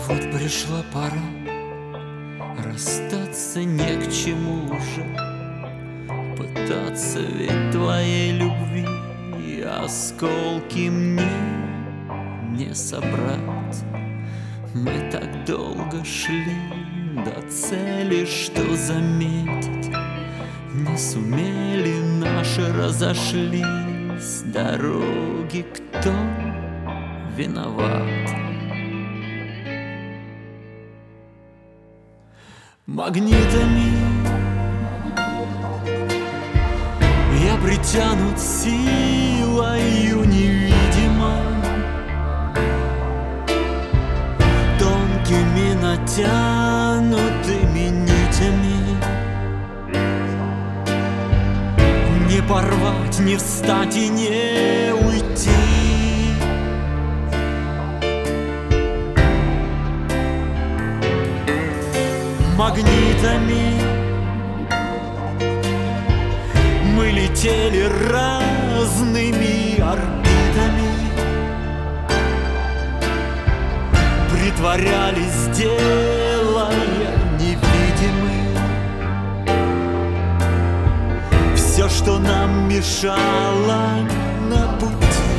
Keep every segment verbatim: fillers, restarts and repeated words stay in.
Вот пришла пора, расстаться не к чему уже. Пытаться ведь твоей любви осколки мне не собрать. Мы так долго шли до цели, что заметить не сумели, наши разошлись дороги. Кто виноват? Магнитами я притянут силою невидимой, тонкими натянутыми нитями. Не порвать, не встать и не уйти. Магнитами мы летели разными орбитами, притворялись, делая невидимым все, что нам мешало на пути.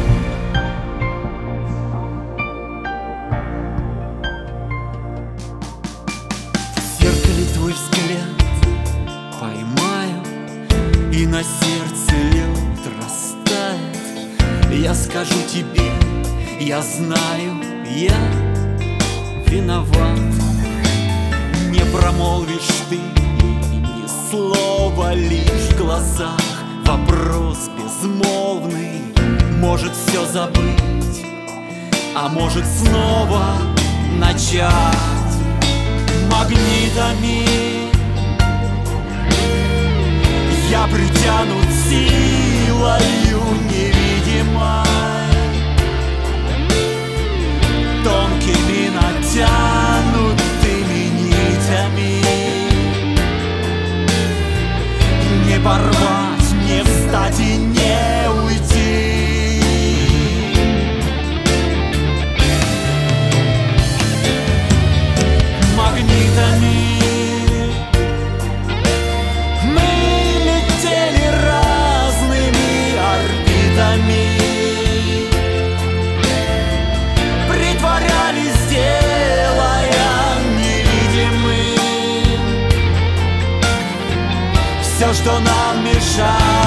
Твой взгляд поймаю, и на сердце лед растает. Я скажу тебе, я знаю, я виноват. Не промолвишь ты ни слова, лишь в глазах вопрос безмолвный. Может все забыть, а может снова начать. Магнитами я притянут силою невидимой, тонкими натянутыми нитями. Не порвать, не встать и не уйти. Магнитами мы летели разными орбитами, притворялись, делая невидимым все, что нам мешает.